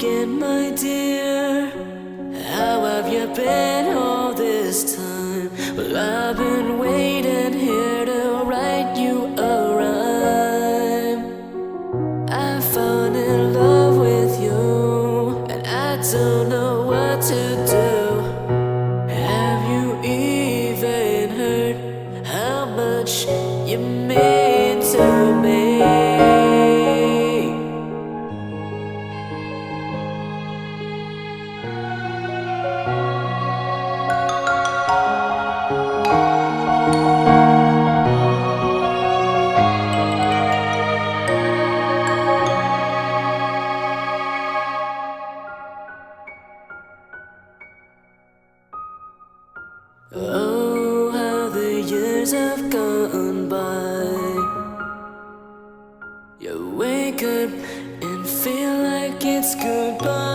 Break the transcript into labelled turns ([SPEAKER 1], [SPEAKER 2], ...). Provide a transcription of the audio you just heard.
[SPEAKER 1] again, my dear. How have you been all this time? Well, I've been waiting here to write you a rhyme. I found in love with you, and I don't know what to do. Have you even heard how much you mean to me? Oh, how the years have gone by. You wake up and feel like it's goodbye.